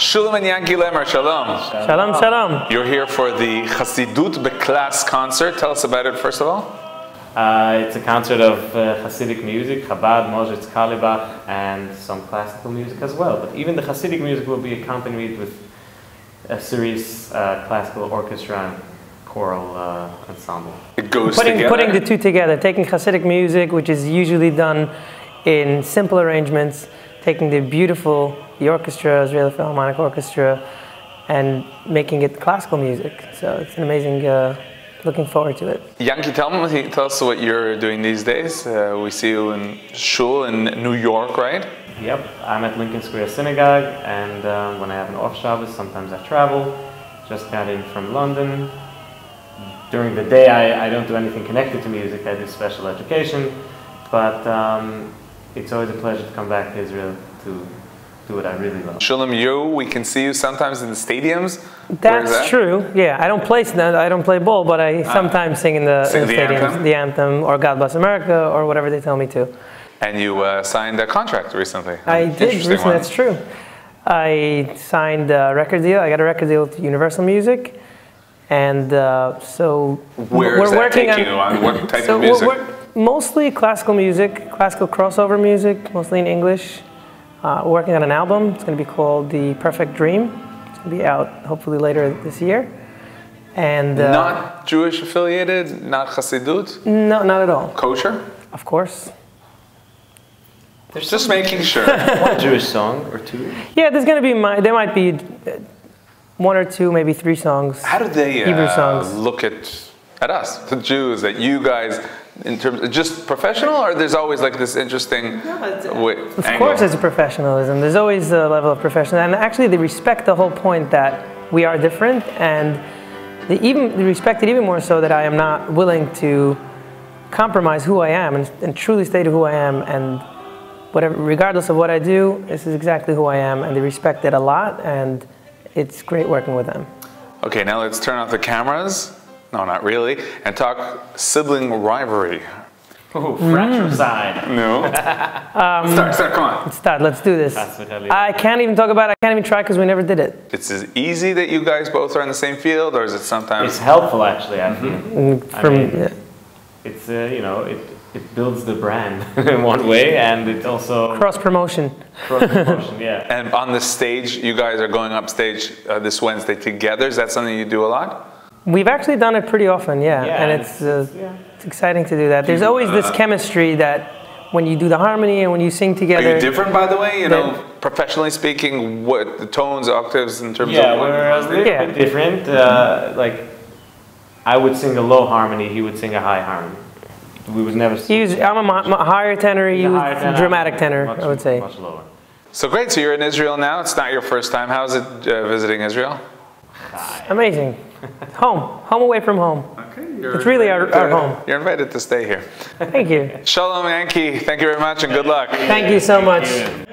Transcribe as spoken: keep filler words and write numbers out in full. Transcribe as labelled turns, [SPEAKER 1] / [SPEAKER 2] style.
[SPEAKER 1] Shulam and Yanki Lemmer, shalom.
[SPEAKER 2] Shalom, shalom.
[SPEAKER 1] You're here for the Chassidut Beklas concert. Tell us about it, first of all.
[SPEAKER 3] Uh, it's a concert of uh, Hasidic music, Chabad, Mozart, Kalibach, and some classical music as well. But even the Hasidic music will be accompanied with a serious uh, classical orchestra and choral uh, ensemble.
[SPEAKER 1] It goes
[SPEAKER 2] putting,
[SPEAKER 1] together.
[SPEAKER 2] Putting the two together, taking Hasidic music, which is usually done in simple arrangements, taking the beautiful, the orchestra, Israeli Philharmonic Orchestra, and making it classical music. So it's an amazing, uh, looking forward to it.
[SPEAKER 1] Yanki, tell, me, tell us what you're doing these days. Uh, we see you in Shul in New York, right?
[SPEAKER 3] Yep, I'm at Lincoln Square Synagogue, and um, when I have an off Shabbos, sometimes I travel. Just got in from London. During the day, I, I don't do anything connected to music. I do special education, but um, it's always a pleasure to come back to Israel to do what I really love.
[SPEAKER 1] Shulam, you, we can see you sometimes in the stadiums.
[SPEAKER 2] That's
[SPEAKER 1] that?
[SPEAKER 2] true. Yeah, I don't play I don't play ball, but I ah. sometimes sing in the,
[SPEAKER 1] sing
[SPEAKER 2] in the,
[SPEAKER 1] the
[SPEAKER 2] stadiums,
[SPEAKER 1] anthem?
[SPEAKER 2] the anthem, or God Bless America, or whatever they tell me to.
[SPEAKER 1] And you uh, signed a contract recently.
[SPEAKER 2] I did recently.
[SPEAKER 1] One.
[SPEAKER 2] That's true. I signed a record deal. I got a record deal with Universal Music, and uh, so
[SPEAKER 1] where
[SPEAKER 2] we're
[SPEAKER 1] is that
[SPEAKER 2] working
[SPEAKER 1] taking
[SPEAKER 2] on,
[SPEAKER 1] you on? What type
[SPEAKER 2] so
[SPEAKER 1] of music?
[SPEAKER 2] We're, we're mostly classical music, classical crossover music, mostly in English. Uh, we're working on an album. It's going to be called The Perfect Dream. It's going to be out hopefully later this year. And uh,
[SPEAKER 1] not Jewish affiliated, not Chassidut?
[SPEAKER 2] No, not at all.
[SPEAKER 1] Kosher?
[SPEAKER 2] Of course.
[SPEAKER 1] There's just making sure.
[SPEAKER 3] One Jewish song or two?
[SPEAKER 2] Yeah, there's going to be, my, there might be one or two, maybe three songs.
[SPEAKER 1] How do they
[SPEAKER 2] Hebrew
[SPEAKER 1] uh,
[SPEAKER 2] songs.
[SPEAKER 1] look at, at us, the Jews, at you guys, in terms of just professional, or there's always like this interesting
[SPEAKER 2] no,
[SPEAKER 1] way,
[SPEAKER 2] Of
[SPEAKER 1] angle?
[SPEAKER 2] course there's a professionalism. There's always a level of professionalism. And actually they respect the whole point that we are different, and they even they respect it even more so that I am not willing to compromise who I am and, and truly state who I am, and whatever, regardless of what I do, this is exactly who I am, and they respect it a lot, and it's great working with them.
[SPEAKER 1] Okay, now let's turn off the cameras. No, not really. And talk sibling rivalry.
[SPEAKER 3] Oh, fratricide.
[SPEAKER 1] Mm. No.
[SPEAKER 2] um,
[SPEAKER 1] start, start, come on.
[SPEAKER 2] Start, let's do this. I can't even talk about it. I can't even try because we never did it.
[SPEAKER 1] It's as easy that you guys both are in the same field, or is it sometimes?
[SPEAKER 3] It's helpful, actually, I feel.
[SPEAKER 2] Mm-hmm.
[SPEAKER 3] I
[SPEAKER 2] From,
[SPEAKER 3] mean,
[SPEAKER 2] yeah.
[SPEAKER 3] It's, uh, you know, it, it builds the brand in one way, and it also...
[SPEAKER 2] Cross-promotion.
[SPEAKER 3] Cross-promotion, yeah.
[SPEAKER 1] And on the stage, you guys are going up stage uh, this Wednesday together. Is that something you do a lot?
[SPEAKER 2] We've actually done it pretty often, yeah,
[SPEAKER 3] yeah
[SPEAKER 2] and it's, uh,
[SPEAKER 3] yeah.
[SPEAKER 2] it's exciting to do that. There's
[SPEAKER 1] you,
[SPEAKER 2] always
[SPEAKER 1] uh,
[SPEAKER 2] this chemistry that when you do the harmony and when you sing together.
[SPEAKER 1] Are you different, by the way? You know,
[SPEAKER 2] then,
[SPEAKER 1] professionally speaking, what the tones, octaves, in terms
[SPEAKER 3] yeah,
[SPEAKER 1] of what?
[SPEAKER 3] we're a little
[SPEAKER 2] yeah.
[SPEAKER 3] bit different. Uh, like, I would sing a low harmony, he would sing a high harmony. We would never.
[SPEAKER 2] He was, I'm a, a higher tenor, he was a dramatic tenor,
[SPEAKER 3] much,
[SPEAKER 2] I would say.
[SPEAKER 3] Much lower.
[SPEAKER 1] So great. So you're in Israel now. It's not your first time. How's it uh, visiting Israel?
[SPEAKER 2] Amazing. Home. Home away from home.
[SPEAKER 1] Okay,
[SPEAKER 2] it's really our, our home.
[SPEAKER 1] You're invited to stay here.
[SPEAKER 2] Thank you.
[SPEAKER 1] Shalom, Yanki. Thank you very much and good luck.
[SPEAKER 2] Thank you so much.